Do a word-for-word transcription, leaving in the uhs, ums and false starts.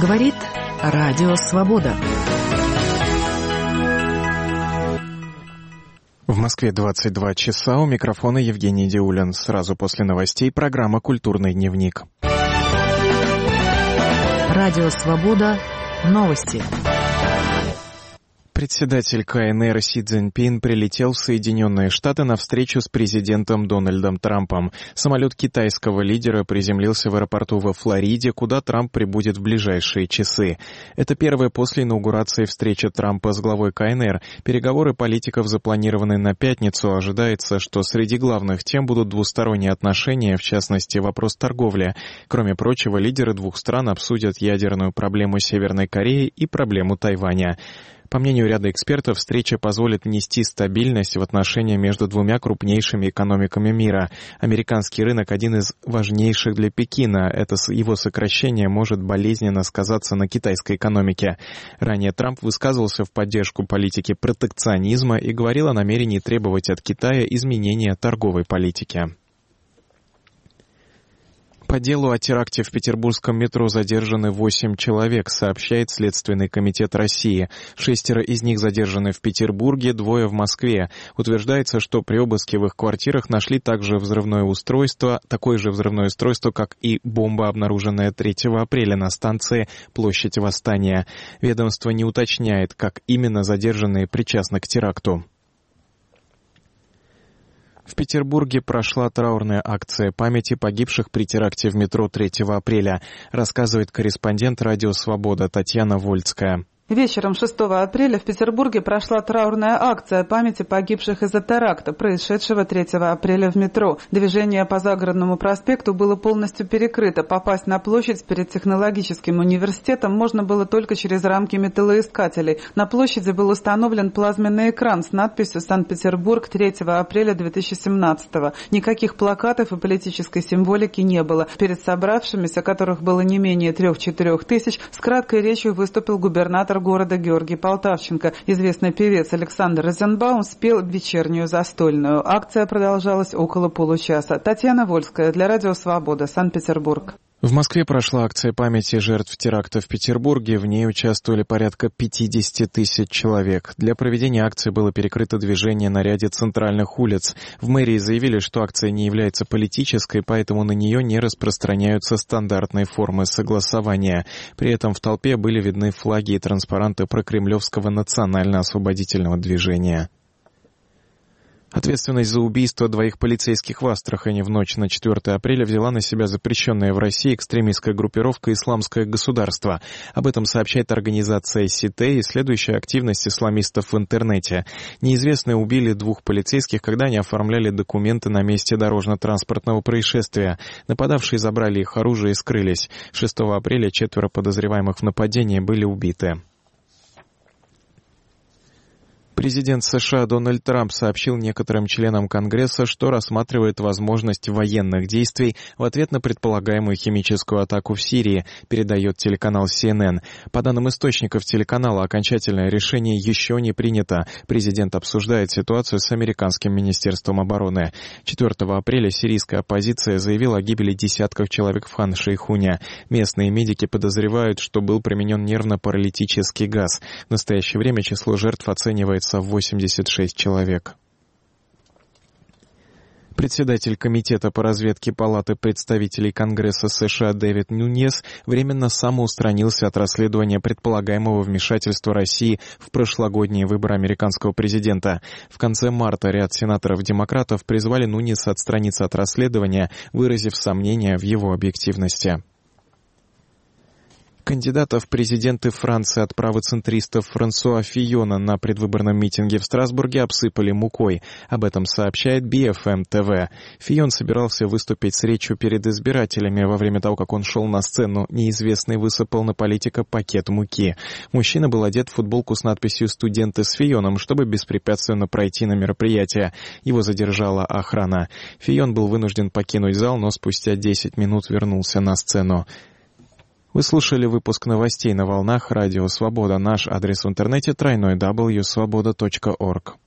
Говорит Радио Свобода. В Москве двадцать два часа, у микрофона Евгений Диулин. Сразу после новостей программа «Культурный дневник». Радио Свобода. Новости. Председатель ка эн эр Си Цзиньпин прилетел в Соединенные Штаты на встречу с президентом Дональдом Трампом. Самолет китайского лидера приземлился в аэропорту во Флориде, куда Трамп прибудет в ближайшие часы. Это первая после инаугурации встреча Трампа с главой ка эн эр. Переговоры политиков запланированы на пятницу. Ожидается, что среди главных тем будут двусторонние отношения, в частности, вопрос торговли. Кроме прочего, лидеры двух стран обсудят ядерную проблему Северной Кореи и проблему Тайваня. По мнению ряда экспертов, встреча позволит внести стабильность в отношения между двумя крупнейшими экономиками мира. Американский рынок – один из важнейших для Пекина. Это его сокращение может болезненно сказаться на китайской экономике. Ранее Трамп высказывался в поддержку политики протекционизма и говорил о намерении требовать от Китая изменения торговой политики. По делу о теракте в петербургском метро задержаны восемь человек, сообщает Следственный комитет России. Шестеро из них задержаны в Петербурге, двое в Москве. Утверждается, что при обыске в их квартирах нашли также взрывное устройство, такое же взрывное устройство, как и бомба, обнаруженная третьего апреля на станции Площадь Восстания. Ведомство не уточняет, как именно задержанные причастны к теракту. В Петербурге прошла траурная акция памяти погибших при теракте в метро третьего апреля, рассказывает корреспондент «Радио Свобода» Татьяна Вольская. Вечером шестого апреля в Петербурге прошла траурная акция памяти погибших из-за теракта, происшедшего третьего апреля в метро. Движение по Загородному проспекту было полностью перекрыто. Попасть на площадь перед технологическим университетом можно было только через рамки металлоискателей. На площади был установлен плазменный экран с надписью «Санкт-Петербург, третьего апреля две тысячи семнадцатого». Никаких плакатов и политической символики не было. Перед собравшимися, которых было не менее трех-четырех тысяч, с краткой речью выступил губернатор города Георгий Полтавченко. Известный певец Александр Розенбаум спел вечернюю застольную. Акция продолжалась около получаса. Татьяна Вольская для Радио Свобода, Санкт-Петербург. В Москве прошла акция памяти жертв теракта в Петербурге. В ней участвовали порядка пятьдесят тысяч человек. Для проведения акции было перекрыто движение на ряде центральных улиц. В мэрии заявили, что акция не является политической, поэтому на нее не распространяются стандартные формы согласования. При этом в толпе были видны флаги и транспаранты прокремлевского национально-освободительного движения. Ответственность за убийство двоих полицейских в Астрахани в ночь на четвёртое апреля взяла на себя запрещенная в России экстремистская группировка «Исламское государство». Об этом сообщает организация СИТЭ, исследующая активность исламистов в интернете. Неизвестные убили двух полицейских, когда они оформляли документы на месте дорожно-транспортного происшествия. Нападавшие забрали их оружие и скрылись. шестого апреля четверо подозреваемых в нападении были убиты. Президент США Дональд Трамп сообщил некоторым членам Конгресса, что рассматривает возможность военных действий в ответ на предполагаемую химическую атаку в Сирии, передает телеканал Си Эн Эн. По данным источников телеканала, окончательное решение еще не принято. Президент обсуждает ситуацию с американским министерством обороны. четвёртого апреля сирийская оппозиция заявила о гибели десятков человек в Хан-Шейхуне. Местные медики подозревают, что был применен нервно-паралитический газ. В настоящее время число жертв оценивается в восемьдесят шесть человек. Председатель Комитета по разведке Палаты представителей Конгресса США Дэвид Нуньес временно самоустранился от расследования предполагаемого вмешательства России в прошлогодние выборы американского президента. В конце марта ряд сенаторов-демократов призвали Нуньеса отстраниться от расследования, выразив сомнения в его объективности. Кандидата в президенты Франции от правоцентристов Франсуа Фийона на предвыборном митинге в Страсбурге обсыпали мукой. Об этом сообщает Би Эф Эм Тэ Вэ. Фийон собирался выступить с речью перед избирателями. Во время того, как он шел на сцену, неизвестный высыпал на политика пакет муки. Мужчина был одет в футболку с надписью «Студенты с Фийоном», чтобы беспрепятственно пройти на мероприятие. Его задержала охрана. Фийон был вынужден покинуть зал, но спустя десять минут вернулся на сцену. Вы слушали выпуск новостей на волнах Радио Свобода. Наш адрес в интернете тройной дабл ю свобода точка орг.